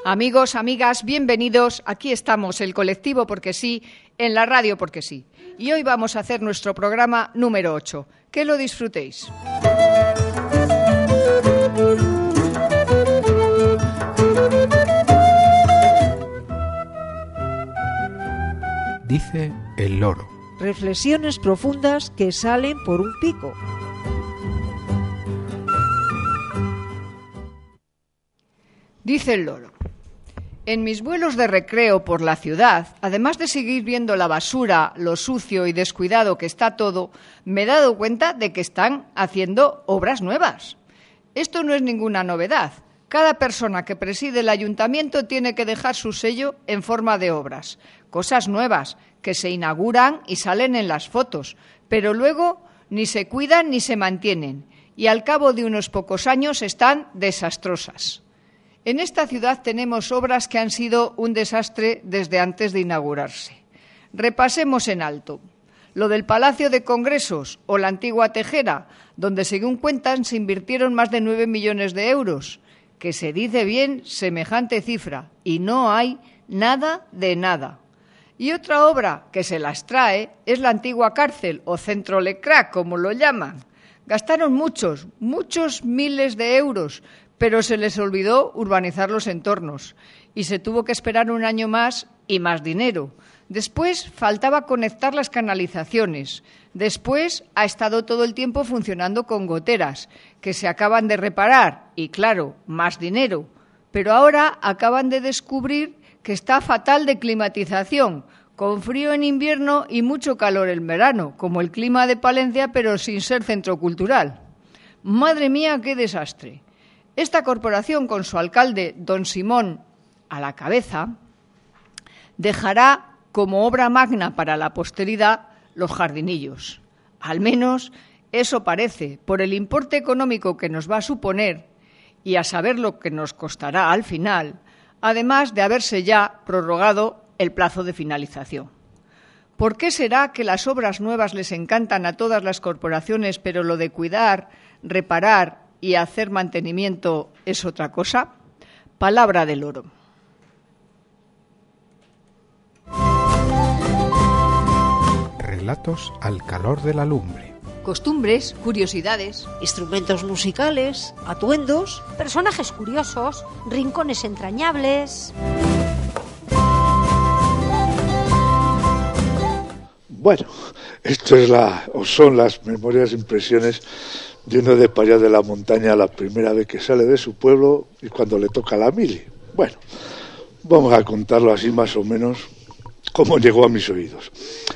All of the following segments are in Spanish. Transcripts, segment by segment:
Amigos, amigas, bienvenidos. Aquí estamos, el colectivo Porque Sí, en la radio Porque Sí. Y hoy vamos a hacer nuestro programa número 8. Que lo disfrutéis. Dice el loro. Reflexiones profundas que salen por un pico. Dice el loro. En mis vuelos de recreo por la ciudad, además de seguir viendo la basura, lo sucio y descuidado que está todo, me he dado cuenta de que están haciendo obras nuevas. Esto no es ninguna novedad. Cada persona que preside el ayuntamiento tiene que dejar su sello en forma de obras. Cosas nuevas que se inauguran y salen en las fotos, pero luego ni se cuidan ni se mantienen y al cabo de unos pocos años están desastrosas. En esta ciudad tenemos obras que han sido un desastre desde antes de inaugurarse. Repasemos en alto. Lo del Palacio de Congresos o la antigua Tejera, donde según cuentan se invirtieron más de 9 millones de euros, que se dice bien semejante cifra y no hay nada de nada. Y otra obra que se las trae es la antigua cárcel o centro Lecrac, como lo llaman. Gastaron muchos miles de euros, pero se les olvidó urbanizar los entornos y se tuvo que esperar un año más y más dinero. Después faltaba conectar las canalizaciones. Después ha estado todo el tiempo funcionando con goteras, que se acaban de reparar y, claro, más dinero. Pero ahora acaban de descubrir que está fatal de climatización, con frío en invierno y mucho calor en verano, como el clima de Palencia, pero sin ser centro cultural. ¡Madre mía, qué desastre! Esta corporación, con su alcalde, don Simón, a la cabeza, dejará como obra magna para la posteridad los jardinillos. Al menos eso parece, por el importe económico que nos va a suponer y a saber lo que nos costará al final, además de haberse ya prorrogado el plazo de finalización. ¿Por qué será que las obras nuevas les encantan a todas las corporaciones, pero lo de cuidar, reparar y hacer mantenimiento es otra cosa? Palabra del loro. Relatos al calor de la lumbre. Costumbres, curiosidades, Instrumentos musicales, atuendos. Personajes curiosos, rincones entrañables. Bueno, esto es son las memorias, impresiones de uno de para allá de la montaña la primera vez que sale de su pueblo y cuando le toca la mili. Bueno, vamos a contarlo así más o menos como llegó a mis oídos.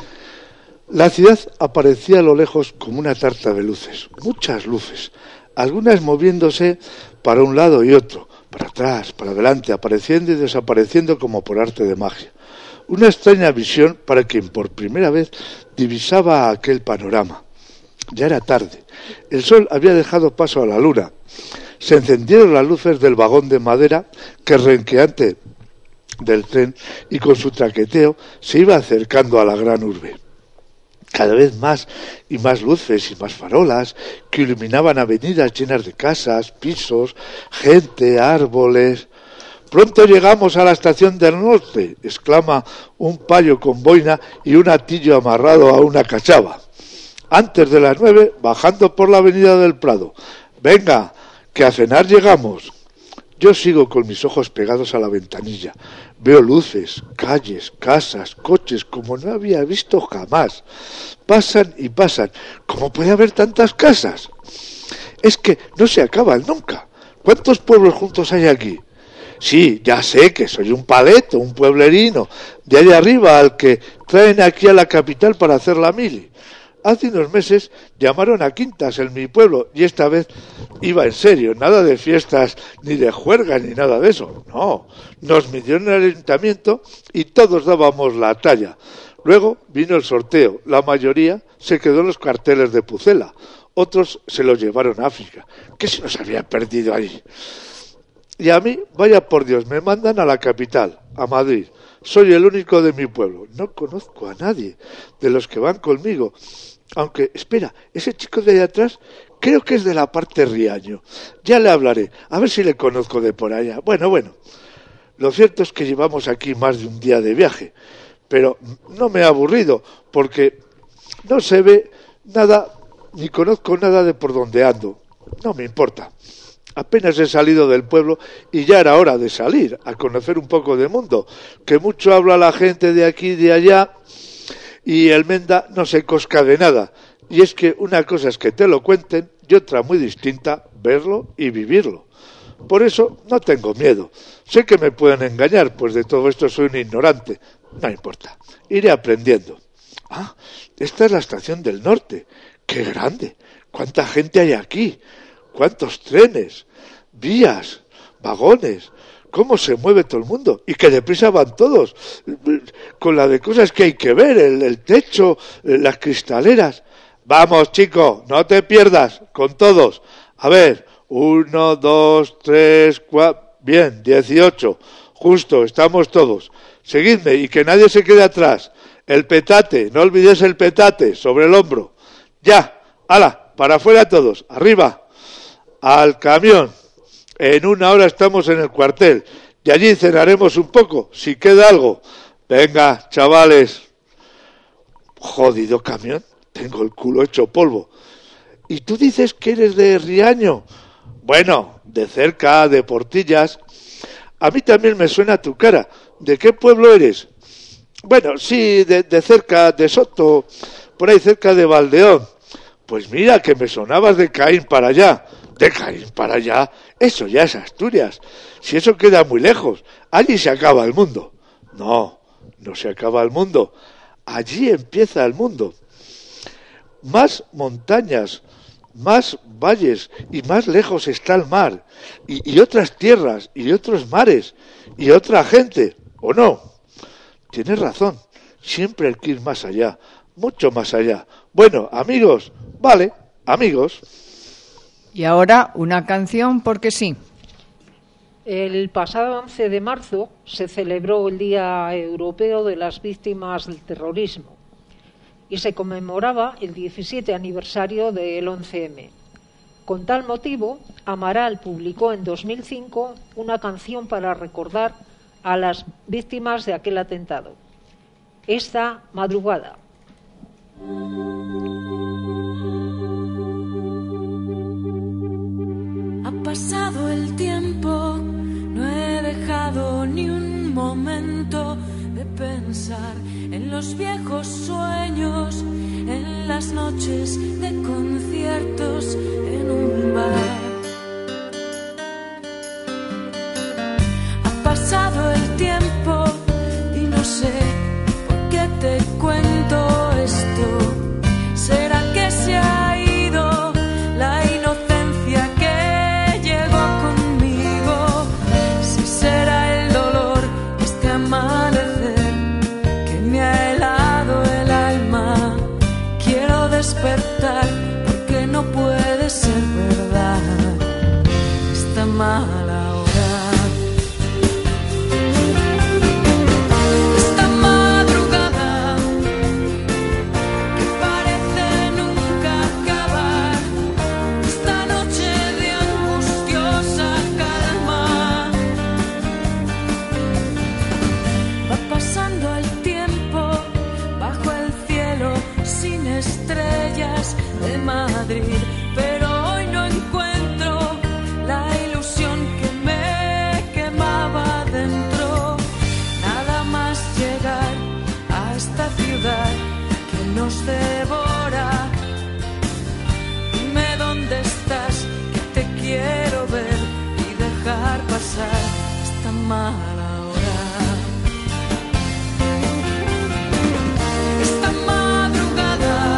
La ciudad aparecía a lo lejos como una tarta de luces, muchas luces, algunas moviéndose para un lado y otro, para atrás, para adelante, apareciendo y desapareciendo como por arte de magia. Una extraña visión para quien por primera vez divisaba aquel panorama. Ya era tarde. El sol había dejado paso a la luna. Se encendieron las luces del vagón de madera que renqueante del tren y con su traqueteo se iba acercando a la gran urbe. Cada vez más y más luces y más farolas que iluminaban avenidas llenas de casas, pisos, gente, árboles. «Pronto llegamos a la estación del norte», exclama un payo con boina y un atillo amarrado a una cachava. Antes de las 9, bajando por la avenida del Prado. «Venga, que a cenar llegamos». Yo sigo con mis ojos pegados a la ventanilla. Veo luces, calles, casas, coches, como no había visto jamás. Pasan y pasan. ¿Cómo puede haber tantas casas? Es que no se acaban nunca. ¿Cuántos pueblos juntos hay aquí? Sí, ya sé que soy un paleto, un pueblerino, de allá arriba al que traen aquí a la capital para hacer la mili. Hace unos meses llamaron a quintas en mi pueblo y esta vez iba en serio, nada de fiestas ni de juerga ni nada de eso. No, nos midieron el ayuntamiento y todos dábamos la talla. Luego vino el sorteo, la mayoría se quedó en los carteles de Pucela, otros se los llevaron a África. ¿Qué se nos había perdido ahí? Y a mí, vaya por Dios, me mandan a la capital, a Madrid. Soy el único de mi pueblo. No conozco a nadie de los que van conmigo. Aunque, espera, ese chico de ahí atrás creo que es de la parte Riaño. Ya le hablaré, a ver si le conozco de por allá. Bueno. Lo cierto es que llevamos aquí más de un día de viaje, pero no me he aburrido porque no se ve nada ni conozco nada de por dónde ando. No me importa. Apenas he salido del pueblo y ya era hora de salir a conocer un poco de mundo, que mucho habla la gente de aquí y de allá y el menda no se cosca de nada. Y es que una cosa es que te lo cuenten y otra muy distinta, verlo y vivirlo. Por eso no tengo miedo. Sé que me pueden engañar, pues de todo esto soy un ignorante. No importa, iré aprendiendo. Ah, esta es la estación del norte. ¡Qué grande! ¿Cuánta gente hay aquí? ¿Cuántos trenes? Vías, vagones. ¿Cómo se mueve todo el mundo? Y que deprisa van todos. Con la de cosas que hay que ver, el techo, las cristaleras. Vamos, chico, no te pierdas, con todos. A ver, 1, 2, 3, 4... Bien, 18. Justo, estamos todos. Seguidme y que nadie se quede atrás. El petate, no olvides el petate, sobre el hombro. Ya, hala, para afuera todos, arriba. Al camión. En 1 hora estamos en el cuartel y allí cenaremos un poco, si queda algo. Venga, chavales. Jodido camión, tengo el culo hecho polvo. ¿Y tú dices que eres de Riaño? Bueno, de cerca, de Portillas. A mí también me suena tu cara. ¿De qué pueblo eres? Bueno, sí, de cerca, de Soto, por ahí cerca de Valdeón. Pues mira, que me sonabas de Caín para allá. ¿De Caín para allá? Eso ya es Asturias. Si eso queda muy lejos, allí se acaba el mundo. No, no se acaba el mundo. Allí empieza el mundo. Más montañas, más valles y más lejos está el mar. Y otras tierras, y otros mares, y otra gente. ¿O no? Tienes razón. Siempre hay que ir más allá. Mucho más allá. Bueno, amigos, vale, amigos. Y ahora una canción porque sí. El pasado 11 de marzo se celebró el Día Europeo de las Víctimas del Terrorismo y se conmemoraba el 17 aniversario del 11M. Con tal motivo, Amaral publicó en 2005 una canción para recordar a las víctimas de aquel atentado. Esta madrugada. Ha pasado el tiempo, no he dejado ni un momento de pensar en los viejos sueños, en las noches de conciertos en un bar. Ha pasado el tiempo y no sé por qué te cuento esto. ¿Será que se ha ido la inocencia que llegó conmigo? Si será el dolor, este amanecer que me ha helado el alma. Quiero despertar porque no puede ser verdad esta mala hora. Madrid, pero hoy no encuentro la ilusión que me quemaba dentro. Nada más llegar a esta ciudad que nos devora. Dime dónde estás, que te quiero ver y dejar pasar esta mala hora. Esta madrugada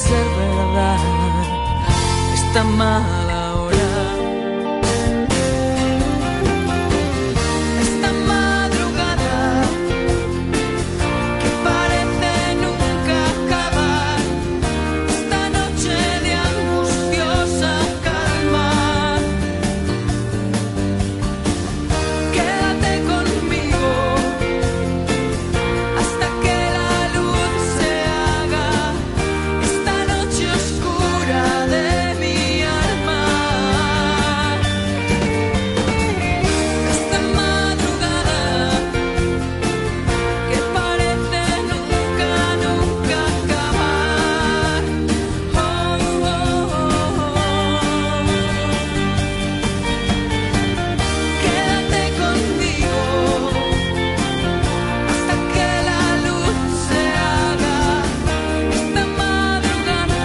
ser verdad esta mala hora. Esta madrugada que parece nunca acabar, esta noche de angustiosa calma. Quédate conmigo hasta que la luz se haga, esta noche oscura de mi alma. Esta madrugada que parece nunca, nunca acabar. Oh, oh, oh, oh. Quédate conmigo hasta que la luz se haga, esta madrugada.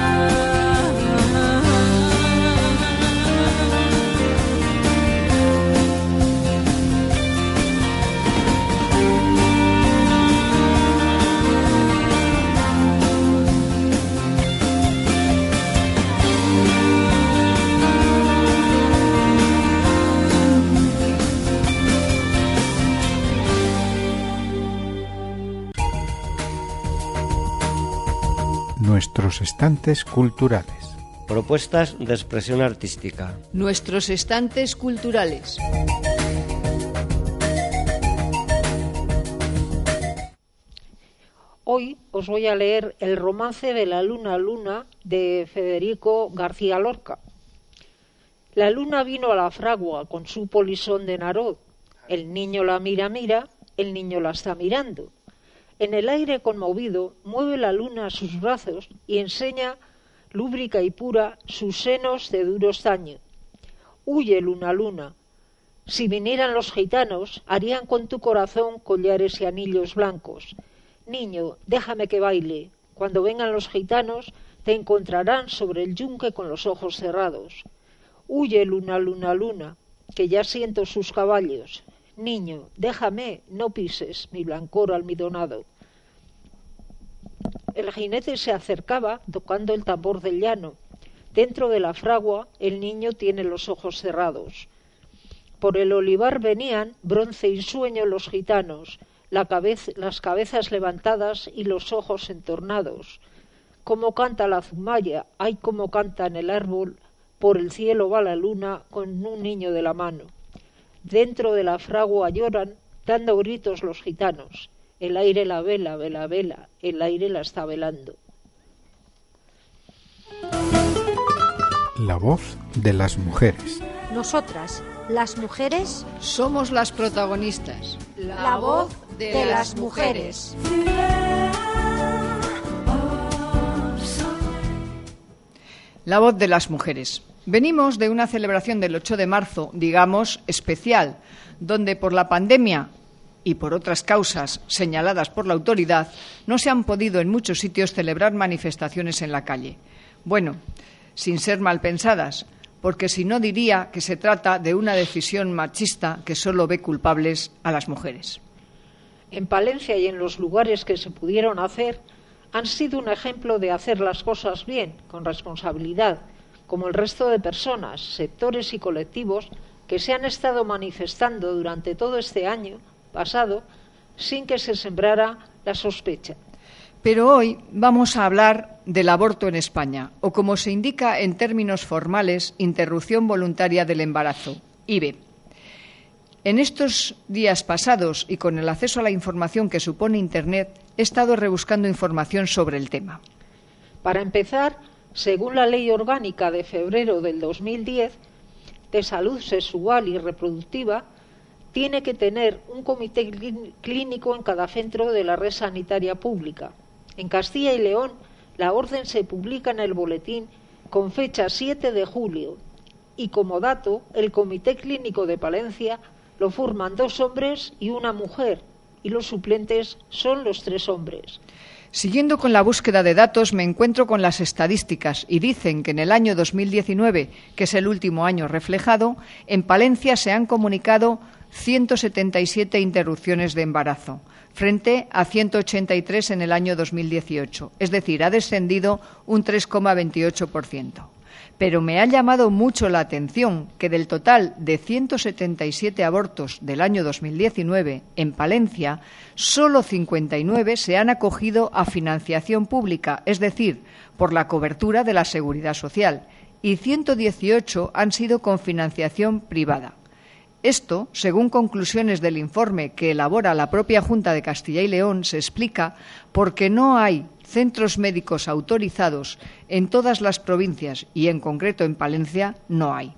Nuestros estantes culturales. Propuestas de expresión artística. Nuestros estantes culturales. Hoy os voy a leer el romance de La Luna Luna de Federico García Lorca. La luna vino a la fragua con su polisón de Narod. El niño la mira, el niño la está mirando. En el aire conmovido mueve la luna sus brazos y enseña, lúbrica y pura, sus senos de duro estaño. Huye, luna, luna. Si vinieran los gitanos, harían con tu corazón collares y anillos blancos. Niño, déjame que baile. Cuando vengan los gitanos, te encontrarán sobre el yunque con los ojos cerrados. Huye, luna, luna, luna, que ya siento sus caballos. Niño, déjame, no pises mi blancor almidonado. El jinete se acercaba tocando el tambor del llano. Dentro de la fragua el niño tiene los ojos cerrados. Por el olivar venían, bronce y sueño, los gitanos, las cabezas levantadas y los ojos entornados. Cómo canta la zumaya, ay cómo canta en el árbol, por el cielo va la luna con un niño de la mano. Dentro de la fragua lloran, dando gritos los gitanos. El aire la vela, vela, vela, el aire la está velando. La voz de las mujeres. Nosotras, las mujeres, Somos las protagonistas. la voz de las mujeres. La voz de las mujeres. Venimos de una celebración del 8 de marzo, digamos, especial, donde por la pandemia y por otras causas señaladas por la autoridad no se han podido en muchos sitios celebrar manifestaciones en la calle. Bueno, sin ser mal pensadas, porque si no diría que se trata de una decisión machista que solo ve culpables a las mujeres. En Palencia y en los lugares que se pudieron hacer, han sido un ejemplo de hacer las cosas bien, con responsabilidad, como el resto de personas, sectores y colectivos que se han estado manifestando durante todo este año pasado sin que se sembrara la sospecha. Pero hoy vamos a hablar del aborto en España, o como se indica en términos formales, interrupción voluntaria del embarazo, IVE. En estos días pasados y con el acceso a la información que supone Internet, he estado rebuscando información sobre el tema. Para empezar, según la Ley Orgánica de febrero del 2010 de Salud Sexual y Reproductiva, tiene que tener un comité clínico en cada centro de la red sanitaria pública. En Castilla y León, la orden se publica en el boletín con fecha 7 de julio y, como dato, el comité clínico de Palencia lo forman 2 hombres y una mujer, y los suplentes son los 3 hombres. Siguiendo con la búsqueda de datos, me encuentro con las estadísticas y dicen que en el año 2019, que es el último año reflejado, en Palencia se han comunicado 177 interrupciones de embarazo, frente a 183 en el año 2018, es decir, ha descendido un 3,28%. Pero me ha llamado mucho la atención que del total de 177 abortos del año 2019 en Palencia, solo 59 se han acogido a financiación pública, es decir, por la cobertura de la Seguridad Social, y 118 han sido con financiación privada. Esto, según conclusiones del informe que elabora la propia Junta de Castilla y León, se explica porque no hay centros médicos autorizados en todas las provincias y, en concreto, en Palencia no hay.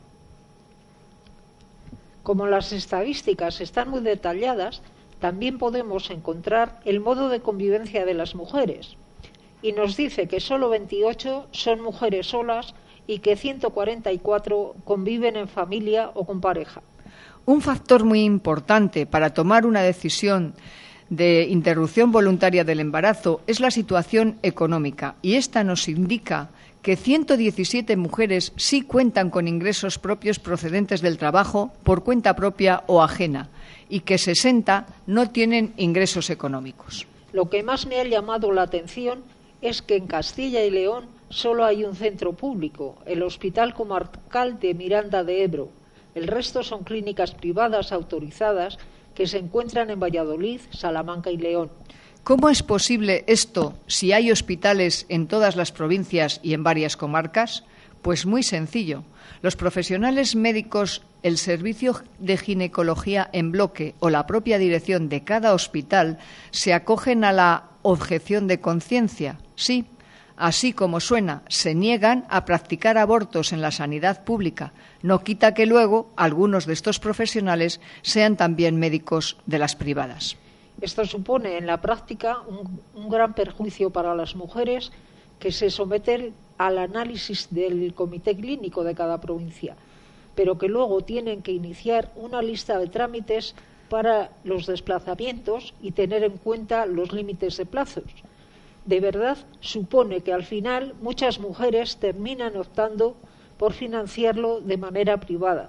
Como las estadísticas están muy detalladas, también podemos encontrar el modo de convivencia de las mujeres. Y nos dice que solo 28 son mujeres solas y que 144 conviven en familia o con pareja. Un factor muy importante para tomar una decisión de interrupción voluntaria del embarazo es la situación económica, y esta nos indica que 117 mujeres sí cuentan con ingresos propios procedentes del trabajo por cuenta propia o ajena y que 60 no tienen ingresos económicos. Lo que más me ha llamado la atención es que en Castilla y León solo hay un centro público, el Hospital Comarcal de Miranda de Ebro. El resto son clínicas privadas autorizadas que se encuentran en Valladolid, Salamanca y León. ¿Cómo es posible esto si hay hospitales en todas las provincias y en varias comarcas? Pues muy sencillo. Los profesionales médicos, el servicio de ginecología en bloque o la propia dirección de cada hospital se acogen a la objeción de conciencia. Sí, así como suena, se niegan a practicar abortos en la sanidad pública. No quita que luego algunos de estos profesionales sean también médicos de las privadas. Esto supone en la práctica un gran perjuicio para las mujeres que se someten al análisis del comité clínico de cada provincia, pero que luego tienen que iniciar una lista de trámites para los desplazamientos y tener en cuenta los límites de plazos. De verdad, supone que al final muchas mujeres terminan optando por financiarlo de manera privada.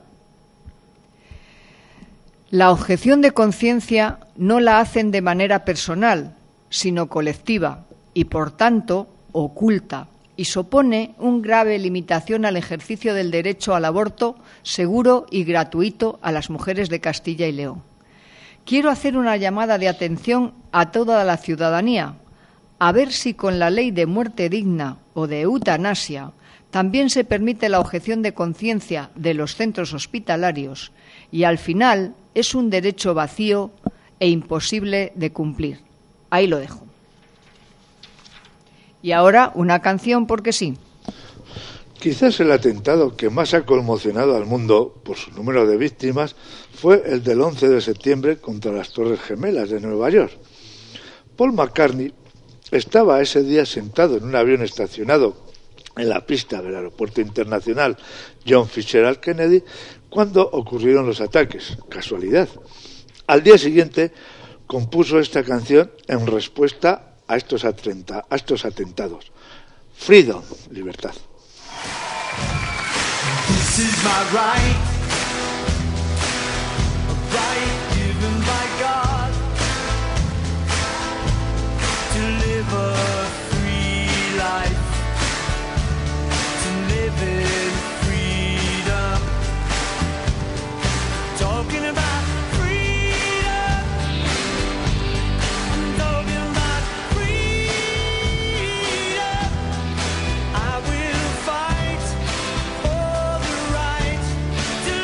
La objeción de conciencia no la hacen de manera personal, sino colectiva y, por tanto, oculta, y supone una grave limitación al ejercicio del derecho al aborto seguro y gratuito a las mujeres de Castilla y León. Quiero hacer una llamada de atención a toda la ciudadanía, a ver si con la ley de muerte digna o de eutanasia también se permite la objeción de conciencia de los centros hospitalarios y al final es un derecho vacío e imposible de cumplir. Ahí lo dejo. Y ahora una canción porque sí. Quizás el atentado que más ha conmocionado al mundo por su número de víctimas fue el del 11 de septiembre contra las Torres Gemelas de Nueva York. Paul McCartney estaba ese día sentado en un avión estacionado en la pista del Aeropuerto Internacional John Fitzgerald Kennedy cuando ocurrieron los ataques. Casualidad. Al día siguiente compuso esta canción en respuesta a estos atentados. Freedom, libertad. This is my right, a right given by God, to live a free life, to live in freedom. Talking about freedom, I'm talking about freedom. I will fight for the right to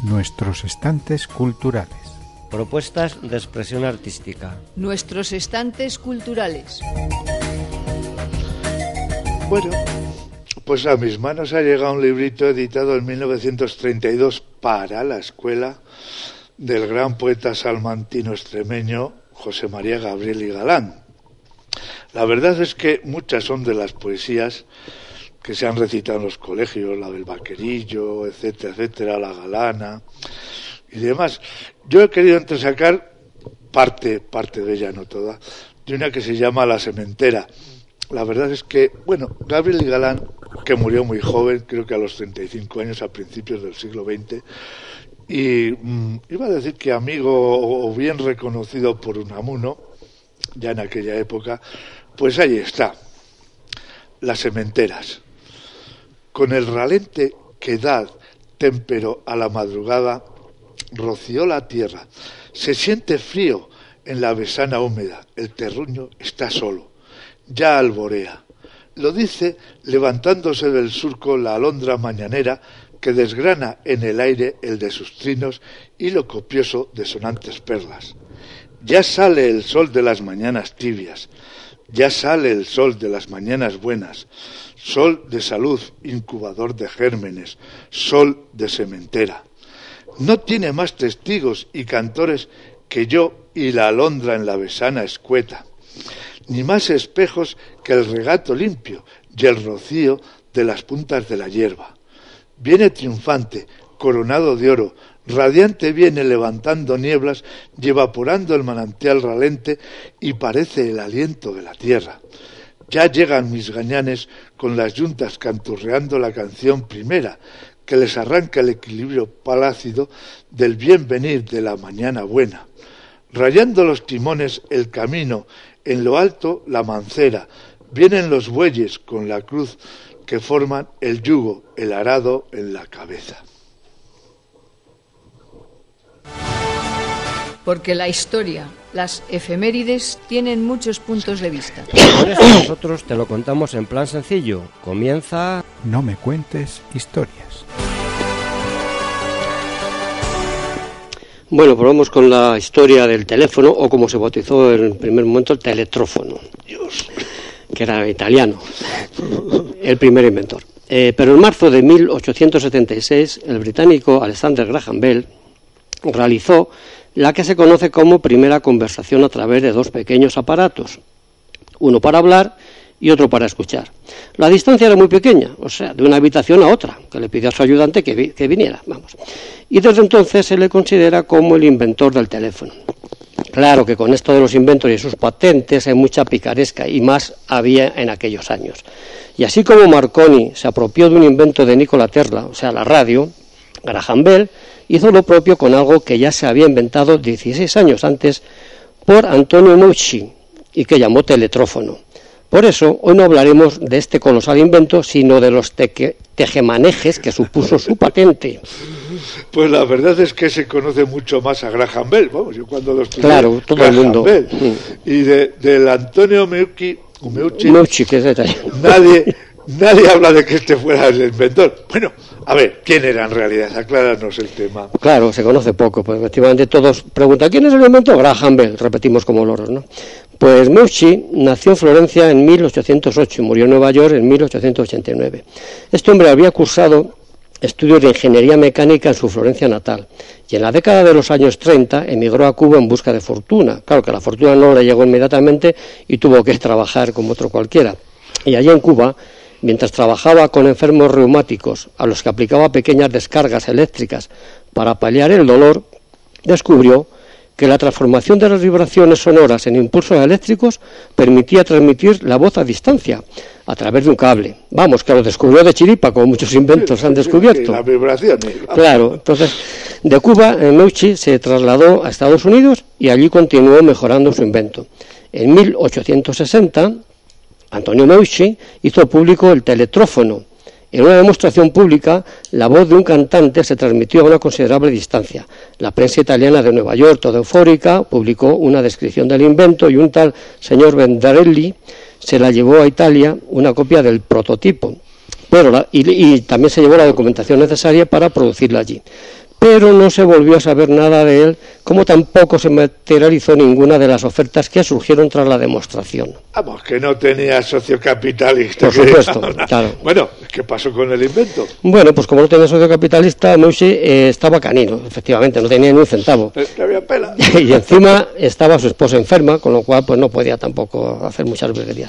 Nuestros estantes culturales. Propuestas de expresión artística. Nuestros estantes culturales. Bueno, pues a mis manos ha llegado un librito editado en 1932 para la escuela del gran poeta salmantino extremeño José María Gabriel y Galán. La verdad es que muchas son de las poesías que se han recitado en los colegios, la del Vaquerillo, etcétera, etcétera, la Galana y demás. Yo he querido entresacar parte de ella, no toda, de una que se llama La Sementera. La verdad es que, bueno, Gabriel y Galán, que murió muy joven, creo que a los 35 años, a principios del siglo XX, y iba a decir que amigo o bien reconocido por Unamuno, ya en aquella época, pues ahí está, Las Sementeras. Con el ralente que da témpero a la madrugada, roció la tierra, se siente frío en la besana húmeda, el terruño está solo. Ya alborea. Lo dice levantándose del surco la alondra mañanera que desgrana en el aire el de sus trinos y lo copioso de sonantes perlas. Ya sale el sol de las mañanas tibias, ya sale el sol de las mañanas buenas, sol de salud, incubador de gérmenes, sol de sementera. No tiene más testigos y cantores que yo y la alondra en la besana escueta, ni más espejos que el regato limpio y el rocío de las puntas de la hierba. Viene triunfante, coronado de oro, radiante viene levantando nieblas y evaporando el manantial ralente y parece el aliento de la tierra. Ya llegan mis gañanes con las yuntas canturreando la canción primera, que les arranca el equilibrio palácido del bien venir de la mañana buena. Rayando los timones el camino, en lo alto la mancera, vienen los bueyes con la cruz que forman el yugo, el arado en la cabeza. Porque la historia, las efemérides, tienen muchos puntos de vista. Por eso nosotros te lo contamos en plan sencillo. Comienza... No me cuentes historias. Bueno, pues vamos con la historia del teléfono, o como se bautizó en el primer momento, el teletrófono, que era italiano, el primer inventor. Pero en marzo de 1876, el británico Alexander Graham Bell realizó la que se conoce como primera conversación a través de dos pequeños aparatos, uno para hablar y otro para escuchar. La distancia era muy pequeña, o sea, de una habitación a otra, que le pidió a su ayudante que viniera, vamos. Y desde entonces se le considera como el inventor del teléfono. Claro que con esto de los inventos y sus patentes hay mucha picaresca, y más había en aquellos años. Y así como Marconi se apropió de un invento de Nikola Tesla, o sea, la radio, Graham Bell hizo lo propio con algo que ya se había inventado 16 años antes por Antonio Meucci y que llamó teletrófono. Por eso, hoy no hablaremos de este colosal invento, sino de los tejemanejes que supuso su patente. Pues la verdad es que se conoce mucho más a Graham Bell, vamos, yo cuando lo estudié, claro, todo Graham el mundo. Bell. Y del Antonio Meucci, que es italiano. Nadie habla de que este fuera el inventor. Bueno, a ver, ¿quién era en realidad? Acláranos el tema. Claro, se conoce poco, pues efectivamente todos preguntan, ¿quién es el inventor? Graham Bell, repetimos como loros, ¿no? Pues Meucci nació en Florencia en 1808 y murió en Nueva York en 1889. Este hombre había cursado estudios de ingeniería mecánica en su Florencia natal y en la década de los años 30 emigró a Cuba en busca de fortuna. Claro que la fortuna no le llegó inmediatamente y tuvo que trabajar como otro cualquiera. Y allí en Cuba, mientras trabajaba con enfermos reumáticos a los que aplicaba pequeñas descargas eléctricas para paliar el dolor, descubrió que la transformación de las vibraciones sonoras en impulsos eléctricos permitía transmitir la voz a distancia, a través de un cable. Vamos, que lo descubrió de chiripa, como muchos inventos han descubierto. La vibración. Claro, entonces, de Cuba, Meucci se trasladó a Estados Unidos y allí continuó mejorando su invento. En 1860, Antonio Meucci hizo público el teletrófono. En una demostración pública, la voz de un cantante se transmitió a una considerable distancia. La prensa italiana de Nueva York, toda eufórica, publicó una descripción del invento y un tal señor Vendarelli se la llevó a Italia una copia del prototipo, y también se llevó la documentación necesaria para producirla allí. pero no se volvió a saber nada de él, como tampoco se materializó ninguna de las ofertas que surgieron tras la demostración. Vamos, que no tenía socio capitalista. Por supuesto, claro. Bueno, ¿qué pasó con el invento? Bueno, pues como no tenía socio capitalista, Meucci estaba canino, efectivamente, no tenía ni un centavo. No había pela. Y encima estaba su esposa enferma, con lo cual pues no podía tampoco hacer muchas virguerías.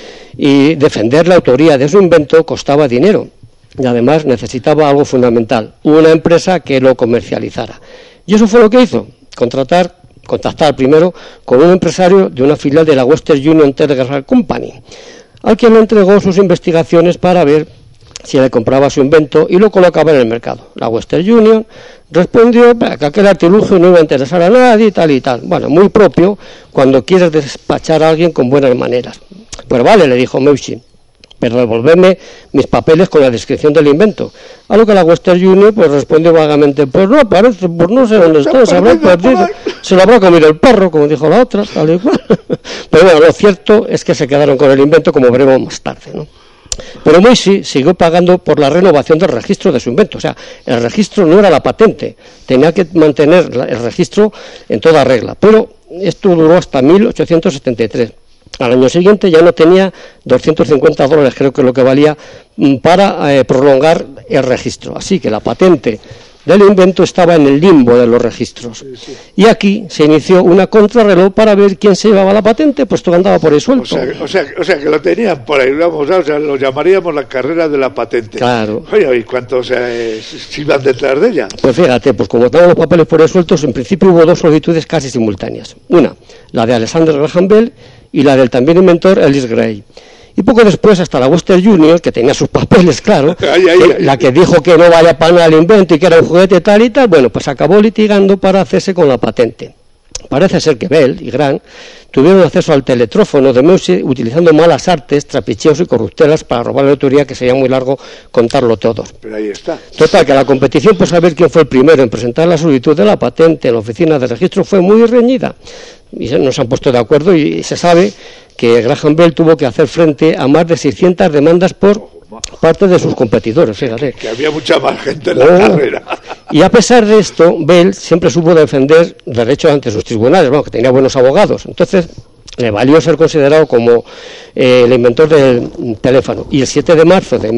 Y defender la autoría de su invento costaba dinero. Y además necesitaba algo fundamental, una empresa que lo comercializara. Y eso fue lo que hizo, contactar primero con un empresario de una filial de la Western Union Telegraph Company, al quien le entregó sus investigaciones para ver si le compraba su invento y lo colocaba en el mercado. La Western Union respondió que aquel artilugio no iba a interesar a nadie y tal y tal. Bueno, muy propio cuando quieres despachar a alguien con buenas maneras. Pues vale, le dijo Meucci, pero devolverme mis papeles con la descripción del invento. A lo que la Western Union pues respondió vagamente, pues no aparece, pues no sé dónde está, se habrá perdido, se lo habrá comido el perro, como dijo la otra, tal y cual. Pero bueno, lo cierto es que se quedaron con el invento, como veremos más tarde, ¿no? Pero Meucci siguió pagando por la renovación del registro de su invento. O sea, el registro no era la patente, tenía que mantener el registro en toda regla. Pero esto duró hasta 1873. Al año siguiente ya no tenía $250, creo que es lo que valía, para prolongar el registro. Así que la patente del invento estaba en el limbo de los registros. Sí, sí. Y aquí se inició una contrarreloj para ver quién se llevaba la patente, puesto que andaba por ahí suelto. O sea que lo tenían por ahí, vamos, o sea, lo llamaríamos la carrera de la patente. Claro. Oye, ¿y cuántos se iban detrás de ella? Pues fíjate, pues como estaban los papeles por ahí sueltos, en principio hubo dos solicitudes casi simultáneas. Una, la de Alexander Graham Bell, y la del también inventor Ellis Gray. Y poco después, hasta la Western Union, que tenía sus papeles, claro, la que dijo que no vaya para nada el invento y que era un juguete tal y tal, bueno, pues acabó litigando para hacerse con la patente. Parece ser que Bell y Grant tuvieron acceso al teletrófono de Meucci utilizando malas artes, trapicheos y corruptelas para robar la autoría, que sería muy largo contarlo todo. Pero ahí está. Total, que la competición por saber quién fue el primero en presentar la solicitud de la patente en la oficina de registro fue muy reñida. Y no se han puesto de acuerdo y se sabe que Graham Bell tuvo que hacer frente a más de 600 demandas por parte de sus competidores, fíjate. Que había mucha más gente en la carrera. Y a pesar de esto, Bell siempre supo defender derechos ante sus tribunales, bueno, que tenía buenos abogados. Entonces, le valió ser considerado como el inventor del teléfono. Y el 7 de marzo de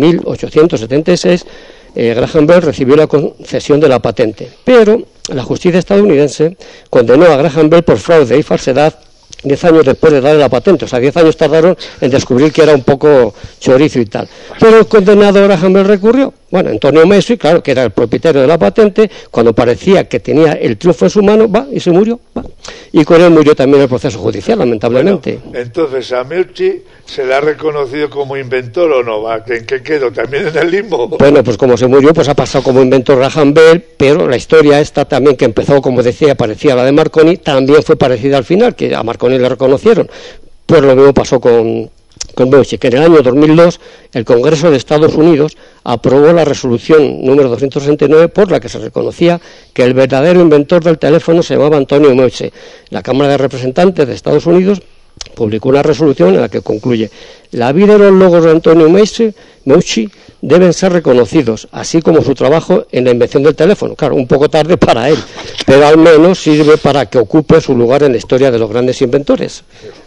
1876, Graham Bell recibió la concesión de la patente. Pero la justicia estadounidense condenó a Graham Bell por fraude y falsedad 10 años después de darle la patente. O sea, 10 años tardaron en descubrir que era un poco chorizo y tal. Pero el condenado Graham Bell recurrió. Bueno, Antonio Meucci, claro, que era el propietario de la patente, cuando parecía que tenía el triunfo en su mano, va y se murió. Va. Y con él murió también el proceso judicial, lamentablemente. Bueno, entonces, ¿a Meucci se le ha reconocido como inventor o no? ¿En qué quedó? ¿También en el limbo? Bueno, pues como se murió, pues ha pasado como inventor Graham Bell, pero la historia esta también, que empezó, como decía, parecía la de Marconi, también fue parecida al final, que a Marconi le reconocieron. Pues lo mismo pasó con Meucci, que en el año 2002 el Congreso de Estados Unidos aprobó la resolución número 269 por la que se reconocía que el verdadero inventor del teléfono se llamaba Antonio Meucci. La Cámara de Representantes de Estados Unidos publicó una resolución en la que concluye: la vida y los logros de Antonio Meucci deben ser reconocidos, así como su trabajo en la invención del teléfono. Claro, un poco tarde para él, pero al menos sirve para que ocupe su lugar en la historia de los grandes inventores.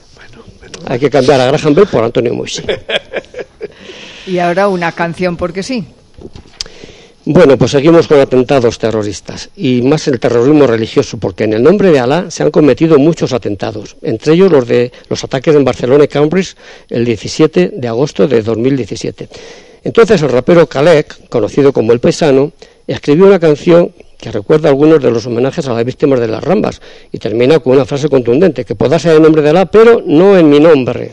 Hay que cambiar a Graham Bell por Antonio Meucci. Y ahora una canción, porque sí. Bueno, pues seguimos con atentados terroristas, y más el terrorismo religioso, porque en el nombre de Alá se han cometido muchos atentados, entre ellos los ataques en Barcelona y Cambridge el 17 de agosto de 2017. Entonces el rapero Khaled, conocido como El Paisano, escribió una canción que recuerda algunos de los homenajes a las víctimas de las Rambas, y termina con una frase contundente: que podrá ser en nombre de Alá, pero no en mi nombre.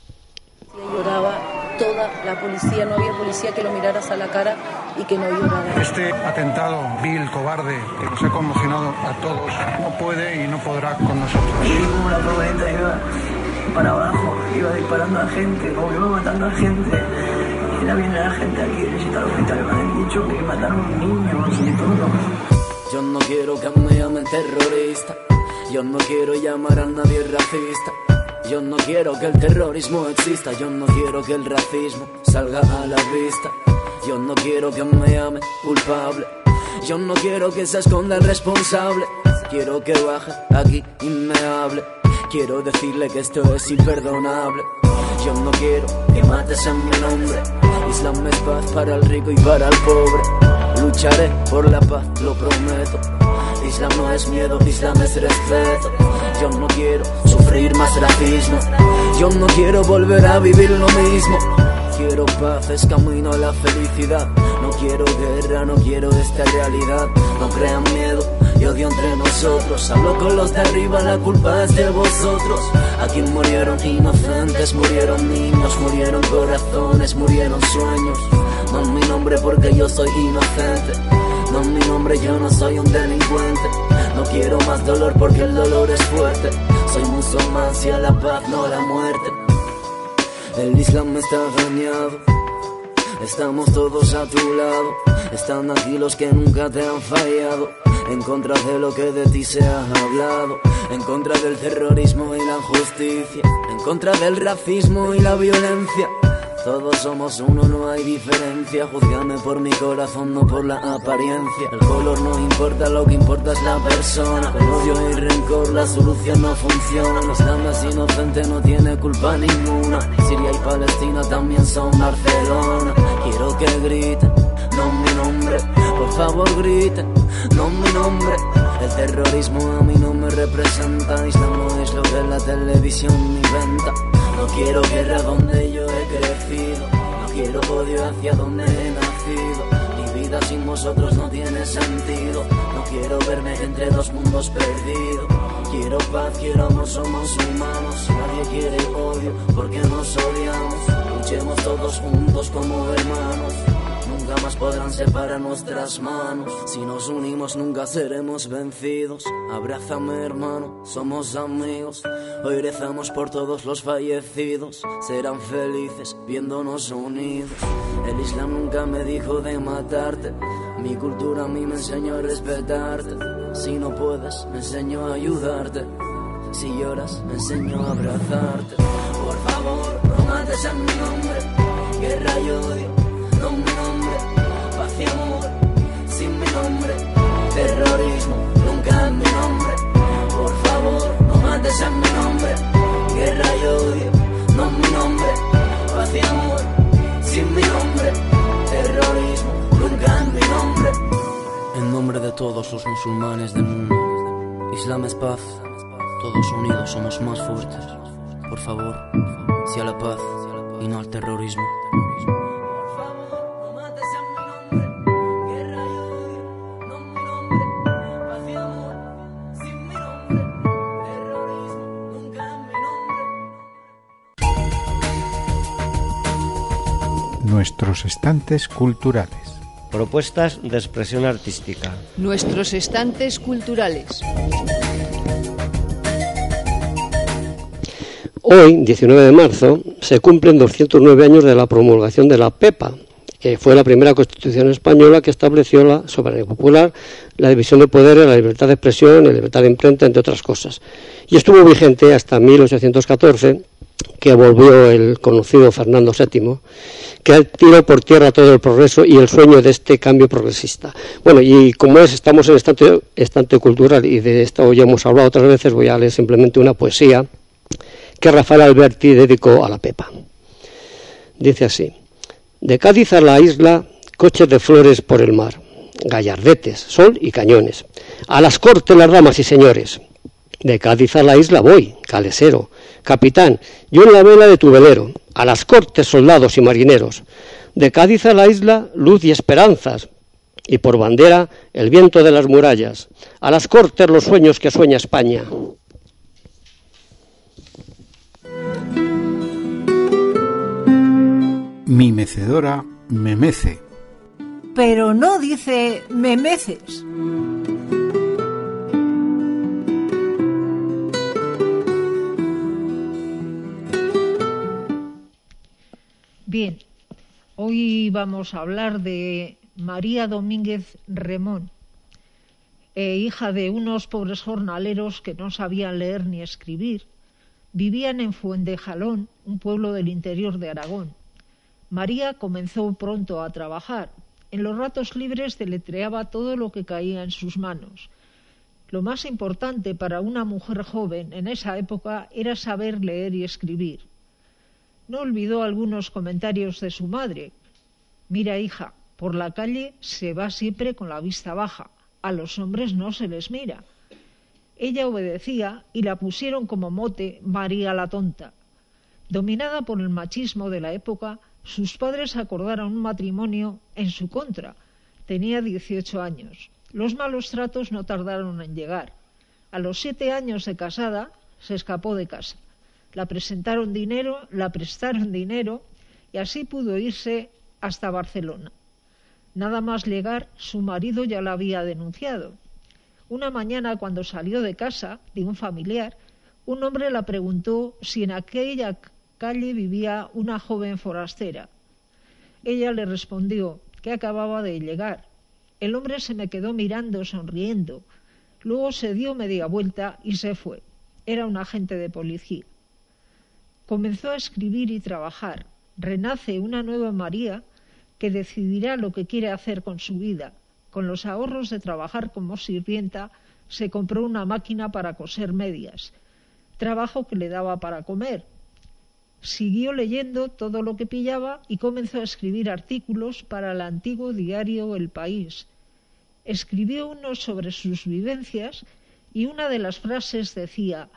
Lloraba toda la policía, no había policía que lo miraras a la cara y que no llorara. Este atentado vil, cobarde, que nos ha conmocionado a todos, no puede y no podrá con nosotros. Y como la furgoneta iba para abajo, iba disparando a gente, como que iba matando a gente. Y ahora viene la gente aquí, necesita el hospital, me han dicho que mataron niños y todo. Yo no quiero que me llamen terrorista, yo no quiero llamar a nadie racista. Yo no quiero que el terrorismo exista, yo no quiero que el racismo salga a la vista. Yo no quiero que me llamen culpable, Yo no quiero que se esconda el responsable. Quiero que baje aquí y me hable. Quiero decirle que esto es imperdonable. Yo no quiero que mates en mi nombre. Islam es paz para el rico y para el pobre. Lucharé por la paz, lo prometo. Islam no es miedo, Islam es respeto. Yo no quiero sufrir más racismo. Yo no quiero volver a vivir lo mismo. Quiero paz, es camino a la felicidad. No quiero guerra, no quiero esta realidad. No crean miedo y odio entre nosotros. Hablo con los de arriba, la culpa es de vosotros. Aquí murieron inocentes, murieron niños, murieron corazones, murieron sueños. No en mi nombre porque yo soy inocente. No en mi nombre, yo no soy un delincuente. No quiero más dolor porque el dolor es fuerte. Soy musulmán, si a la paz, no a la muerte. El Islam está dañado. Estamos todos a tu lado. Están aquí los que nunca te han fallado. En contra de lo que de ti se ha hablado. En contra del terrorismo y la injusticia. En contra del racismo y la violencia. Todos somos uno, no hay diferencia. Juzgame por mi corazón, no por la apariencia. El color no importa, lo que importa es la persona. Con odio y rencor la solución no funciona. Los damas inocentes no tiene culpa ninguna. Siria y Palestina también son Barcelona. Quiero que griten, no mi nombre. Por favor griten, no mi nombre. El terrorismo a mí no me representa. Islam no es lo que la televisión inventa. No quiero guerra donde yo he crecido. No quiero odio hacia donde he nacido. Mi vida sin vosotros no tiene sentido. No quiero verme entre dos mundos perdidos. Quiero paz, quiero amor, somos humanos. Nadie quiere odio porque nos odiamos. Luchemos todos juntos como hermanos. Nunca más podrán separar nuestras manos. Si nos unimos nunca seremos vencidos. Abrázame hermano, somos amigos. Hoy rezamos por todos los fallecidos. Serán felices viéndonos unidos. El Islam nunca me dijo de matarte. Mi cultura a mí me enseñó a respetarte. Si no puedes, me enseñó a ayudarte. Si lloras, me enseñó a abrazarte. Por favor, no mates en mi nombre. Guerra y odio, no mi nombre. Paz y amor, sin mi nombre. Terrorismo, nunca en mi nombre. Por favor, no mates en mi nombre. Guerra y odio, no mi nombre. Paz y amor, sin mi nombre. Terrorismo, nunca en mi nombre. En nombre de todos los musulmanes del mundo, Islam es paz. Todos unidos somos más fuertes. Por favor, sí a la paz y no al terrorismo. Nuestros estantes culturales. Propuestas de expresión artística. Nuestros estantes culturales. Hoy, 19 de marzo, se cumplen 209 años de la promulgación de la PEPA, que fue la primera constitución española que estableció la soberanía popular, la división de poderes, la libertad de expresión, la libertad de imprenta, entre otras cosas. Y estuvo vigente hasta 1814, que volvió el conocido Fernando VII, que tiró por tierra todo el progreso y el sueño de este cambio progresista. Bueno, y como estamos en el estante cultural, y de esto ya hemos hablado otras veces, voy a leer simplemente una poesía que Rafael Alberti dedicó a la PEPA. Dice así: de Cádiz a la isla, coches de flores por el mar, gallardetes, sol y cañones, a las cortes las damas y señores. De Cádiz a la isla voy, calesero, capitán, yo en la vela de tu velero, a las cortes soldados y marineros. De Cádiz a la isla, luz y esperanzas, y por bandera el viento de las murallas, a las cortes los sueños que sueña España. Mi mecedora me mece. Pero no dice me meces. Bien, hoy vamos a hablar de María Domínguez Remón, hija de unos pobres jornaleros que no sabían leer ni escribir. Vivían en Fuentejalón, un pueblo del interior de Aragón. María comenzó pronto a trabajar. En los ratos libres deletreaba todo lo que caía en sus manos. Lo más importante para una mujer joven en esa época era saber leer y escribir. No olvidó algunos comentarios de su madre. Mira, hija, por la calle se va siempre con la vista baja. A los hombres no se les mira. Ella obedecía y la pusieron como mote María la Tonta. Dominada por el machismo de la época, sus padres acordaron un matrimonio en su contra. Tenía 18 años. Los malos tratos no tardaron en llegar. A los 7 años de casada, se escapó de casa. La prestaron dinero y así pudo irse hasta Barcelona. Nada más llegar, su marido ya la había denunciado. Una mañana, cuando salió de casa de un familiar, un hombre la preguntó si en aquella calle vivía una joven forastera. Ella le respondió que acababa de llegar. El hombre se me quedó mirando, sonriendo. Luego se dio media vuelta y se fue. Era un agente de policía. Comenzó a escribir y trabajar. Renace una nueva María que decidirá lo que quiere hacer con su vida. Con los ahorros de trabajar como sirvienta, se compró una máquina para coser medias, trabajo que le daba para comer. Siguió leyendo todo lo que pillaba y comenzó a escribir artículos para el antiguo diario El País. Escribió uno sobre sus vivencias y en una de las frases decía: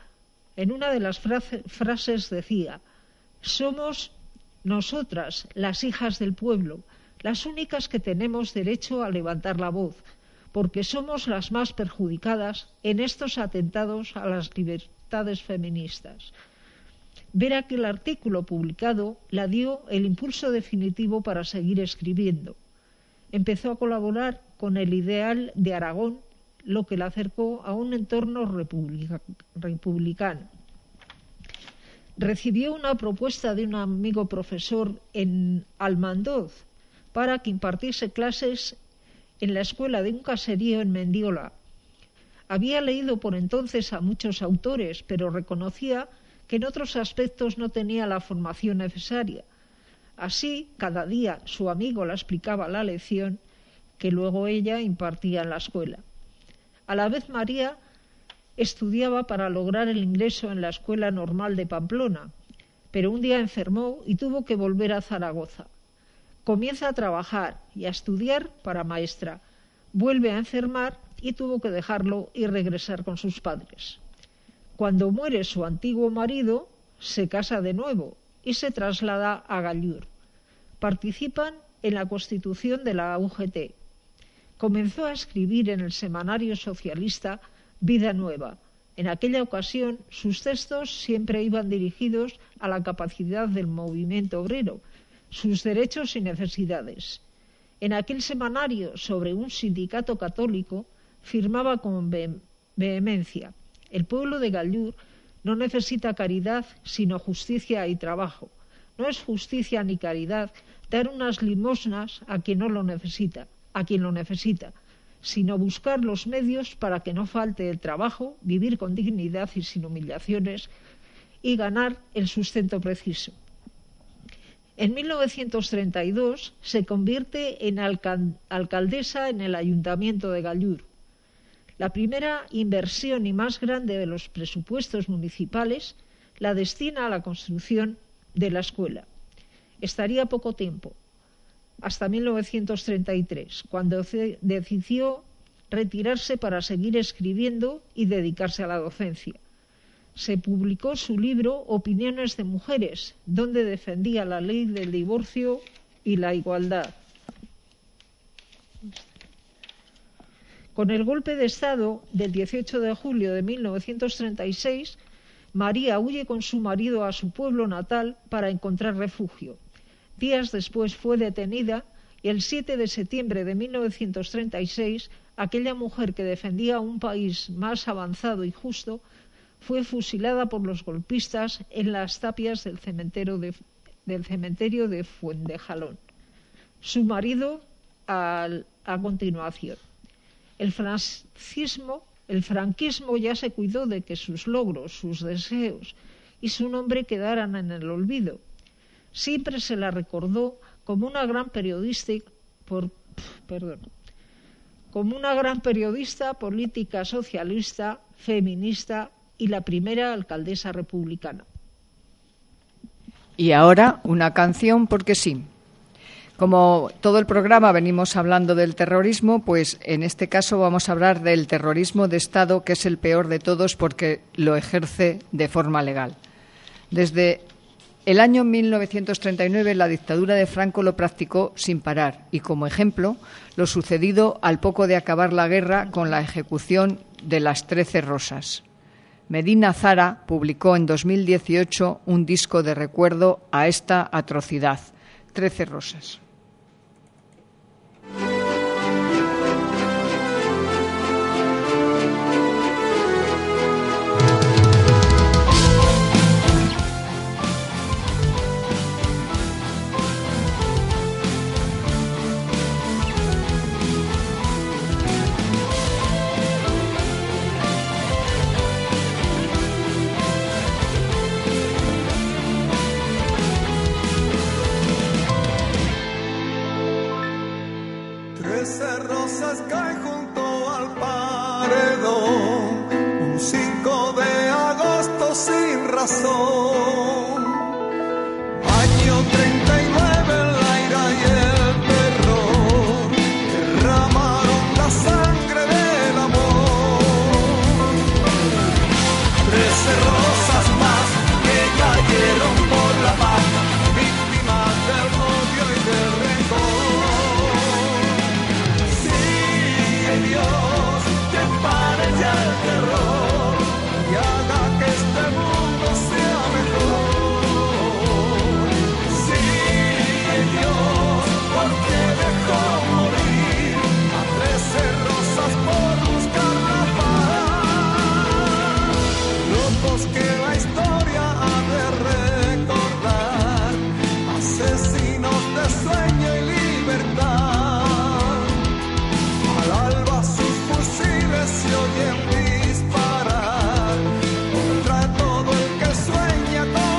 somos nosotras, las hijas del pueblo, las únicas que tenemos derecho a levantar la voz, porque somos las más perjudicadas en estos atentados a las libertades feministas. Ver aquel artículo publicado la dio el impulso definitivo para seguir escribiendo. Empezó a colaborar con el Ideal de Aragón, lo que la acercó a un entorno republicano. Recibió una propuesta de un amigo profesor en Almandoz para que impartiese clases en la escuela de un caserío en Mendiola. Había leído por entonces a muchos autores, pero reconocía que en otros aspectos no tenía la formación necesaria. Así, cada día su amigo le explicaba la lección que luego ella impartía en la escuela. A la vez María estudiaba para lograr el ingreso en la Escuela Normal de Pamplona, pero un día enfermó y tuvo que volver a Zaragoza. Comienza a trabajar y a estudiar para maestra. Vuelve a enfermar y tuvo que dejarlo y regresar con sus padres. Cuando muere su antiguo marido, se casa de nuevo y se traslada a Gallur. Participan en la constitución de la UGT. Comenzó a escribir en el semanario socialista Vida Nueva. En aquella ocasión, sus textos siempre iban dirigidos a la capacidad del movimiento obrero, sus derechos y necesidades. En aquel semanario sobre un sindicato católico firmaba con vehemencia: el pueblo de Gallur no necesita caridad, sino justicia y trabajo. No es justicia ni caridad dar unas limosnas a quien lo necesita, sino buscar los medios para que no falte el trabajo, vivir con dignidad y sin humillaciones y ganar el sustento preciso. En 1932 se convierte en alcaldesa en el Ayuntamiento de Gallur. La primera inversión y más grande de los presupuestos municipales la destina a la construcción de la escuela. Estaría poco tiempo, hasta 1933, cuando decidió retirarse para seguir escribiendo y dedicarse a la docencia. Se publicó su libro Opiniones de Mujeres, donde defendía la ley del divorcio y la igualdad. Con el golpe de Estado del 18 de julio de 1936, María huye con su marido a su pueblo natal para encontrar refugio. Días después fue detenida y el 7 de septiembre de 1936, aquella mujer que defendía un país más avanzado y justo fue fusilada por los golpistas en las tapias del cementerio de Fuentejalón. Su marido a continuación. El franquismo ya se cuidó de que sus logros, sus deseos y su nombre quedaran en el olvido. Siempre se la recordó como una gran periodista como una gran periodista, política socialista, feminista y la primera alcaldesa republicana. Y ahora una canción porque sí. Como todo el programa venimos hablando del terrorismo, pues en este caso vamos a hablar del terrorismo de Estado, que es el peor de todos porque lo ejerce de forma legal. Desde el año 1939 la dictadura de Franco lo practicó sin parar y, como ejemplo, lo sucedido al poco de acabar la guerra con la ejecución de las 13 Rosas. Medina Zara publicó en 2018 un disco de recuerdo a esta atrocidad, 13 Rosas. Año 39, el aire y el terror derramaron la sangre del amor. 13 rosas más que cayeron por la paz, víctimas del odio y del rencor. Sigue Dios, que pare ya el terror y haga que este mundo sea mejor. Sigue Dios, porque dejó morir a 13 rosas por buscar la paz. Locos que la historia ha de recordar, asesinos de sueño y libertad. Al alba sus fusiles se oyen disparar contra todo el que sueña con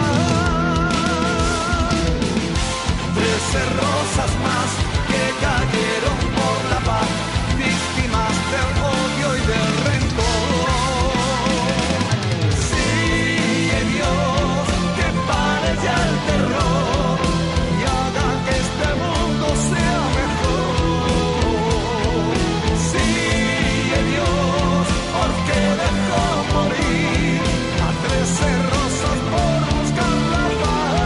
volar. 13 rosas más que cayeron por la paz, víctimas del odio y del rencor. Sigue Dios, que pare ya el terror y haga que este mundo sea mejor. Sigue Dios, porque dejó morir a 13 rosas por buscar la paz.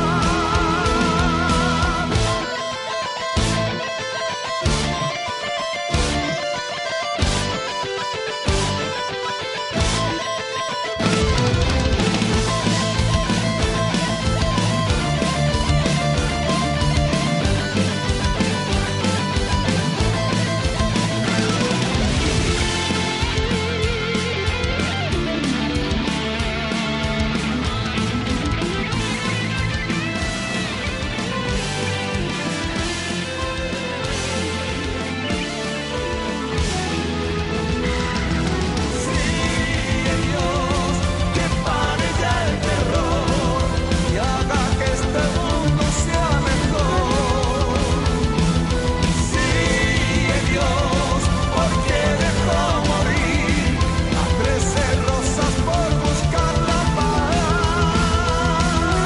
Sigue Dios, que pare ya el terror y haga que este mundo sea mejor. Sigue Dios, porque dejó morir a 13 rosas por buscar la paz.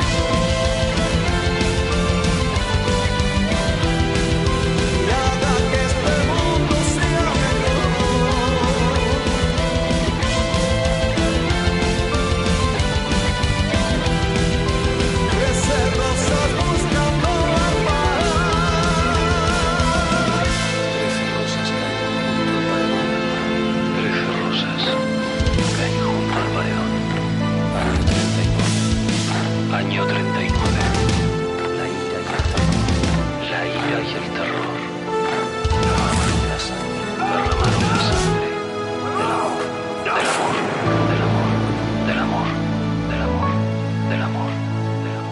Y haga que este mundo sea mejor. 13 rosas buscando la paz. 13 rosas caen junto al paredón. 13 rosas caen junto al paredón. Año 39. La ira y el terror. Derramaron la sangre. Derramaron la sangre. Del amor. Del amor. Del amor. Del amor. Del amor. Del amor.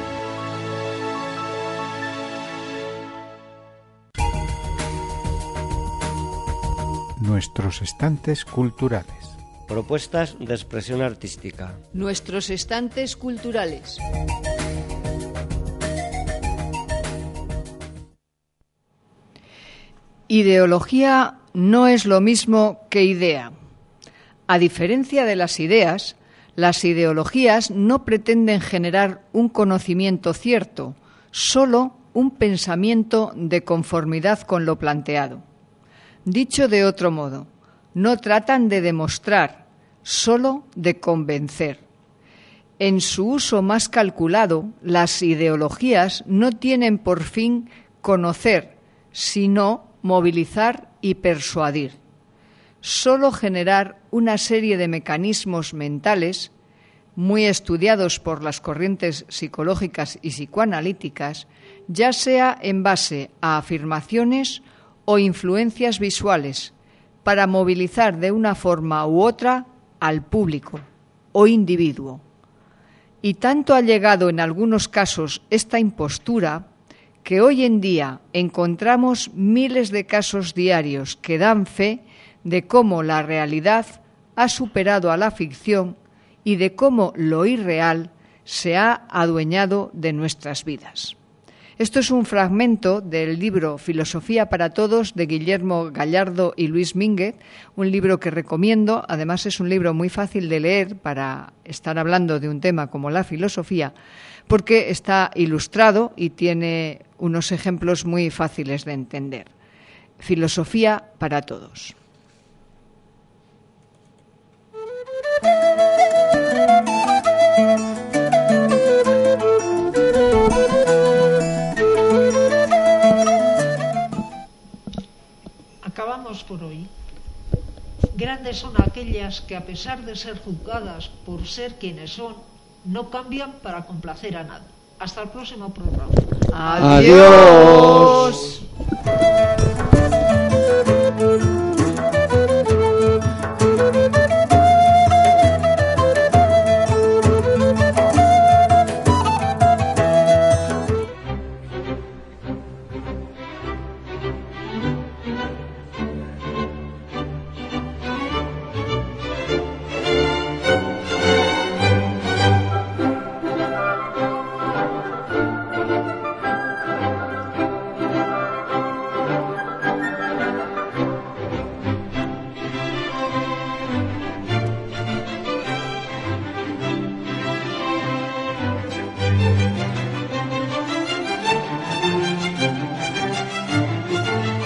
Nuestros estantes culturales. Propuestas de expresión artística. Nuestros estantes culturales. Ideología no es lo mismo que idea. A diferencia de las ideas, las ideologías no pretenden generar un conocimiento cierto, solo un pensamiento de conformidad con lo planteado. Dicho de otro modo, no tratan de demostrar, solo de convencer. En su uso más calculado, las ideologías no tienen por fin conocer, sino movilizar y persuadir. Solo generar una serie de mecanismos mentales muy estudiados por las corrientes psicológicas y psicoanalíticas, ya sea en base a afirmaciones o influencias visuales, para movilizar de una forma u otra al público o individuo. Y tanto ha llegado en algunos casos esta impostura que hoy en día encontramos miles de casos diarios que dan fe de cómo la realidad ha superado a la ficción y de cómo lo irreal se ha adueñado de nuestras vidas. Esto es un fragmento del libro Filosofía para Todos de Guillermo Gallardo y Luis Mínguez, un libro que recomiendo. Además es un libro muy fácil de leer para estar hablando de un tema como la filosofía, porque está ilustrado y tiene unos ejemplos muy fáciles de entender. Filosofía para Todos. Acabamos por hoy. Grandes son aquellas que, a pesar de ser juzgadas por ser quienes son, no cambian para complacer a nadie. Hasta el próximo programa. Adiós.